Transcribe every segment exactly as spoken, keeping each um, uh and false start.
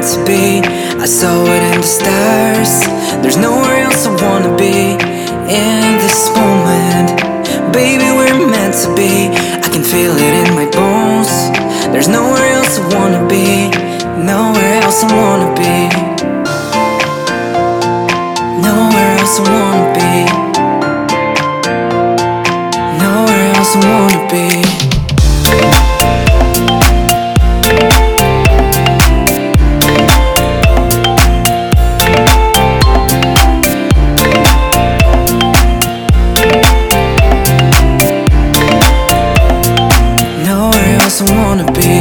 to be. I saw it in the stars. There's nowhere else I wanna be. In this moment, baby, we're meant to be. I can feel it in my bones. There's nowhere else I wanna be. Nowhere else I wanna be. Nowhere else I wanna be. Nowhere else I wanna be. I wanna be.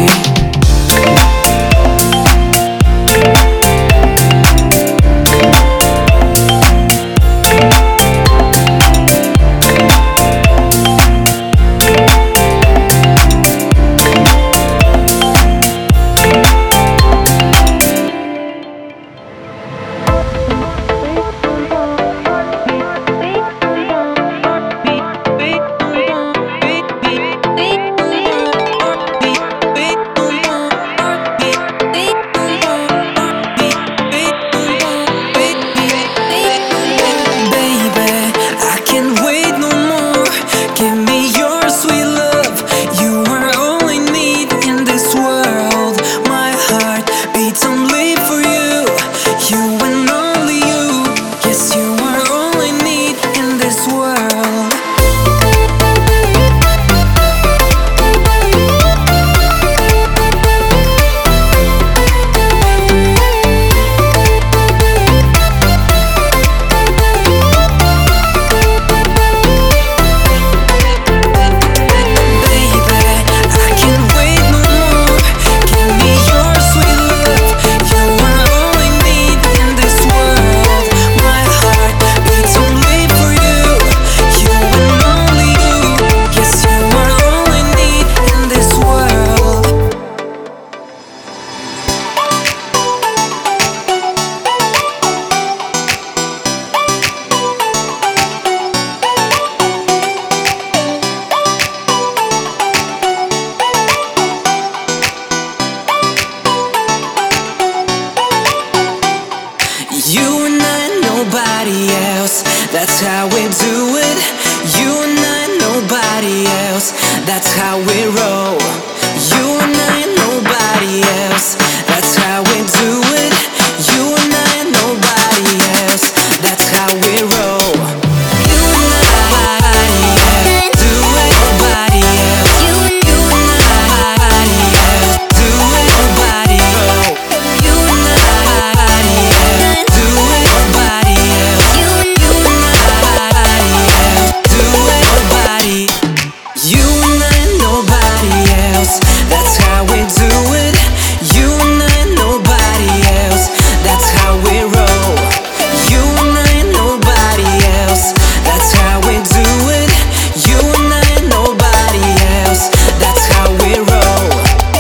You and I, nobody else. That's how we do it. You and I, nobody else. That's how we roll. You and I, nobody else. That's how we do it. You and I, nobody else. That's how we roll. You and nobody else. Do it, nobody else. You and you and nobody else. Do it, nobody roll. You and nobody else. Do it, nobody else. You and you and nobody else. Do it, nobody. You and I, nobody else. That's how we do it. You and I, nobody else. That's how we roll. You and I, nobody else. That's how we do it. You and I, nobody else. That's how we roll.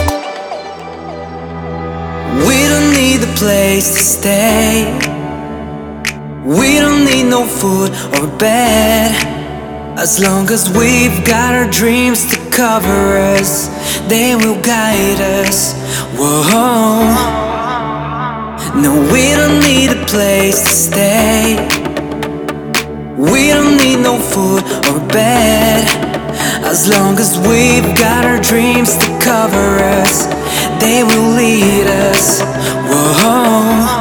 We don't need a place to stay. We don't need no food or bed. As long as we've got our dreams to cover us, they will guide us. Whoa. No, we don't need a place to stay. We don't need no food or bed. As long as we've got our dreams to cover us, they will lead us. Whoa.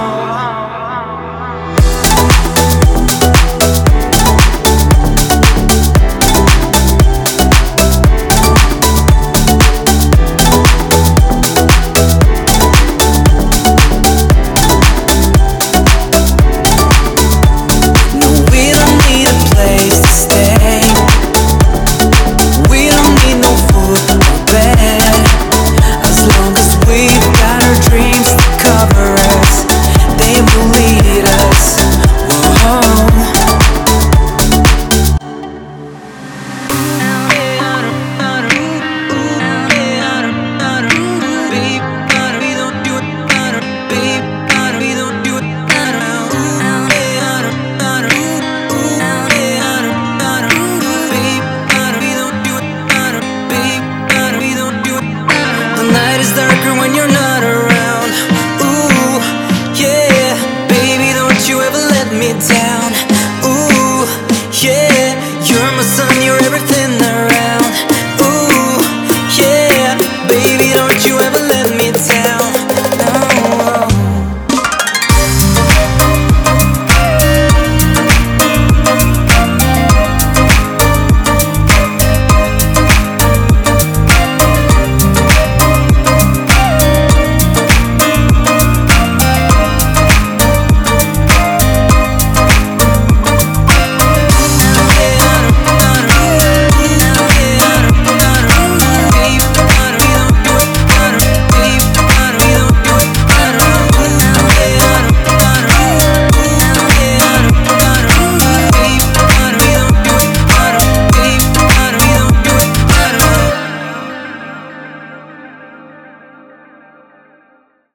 As long as we've got our dreams to cover us, yeah.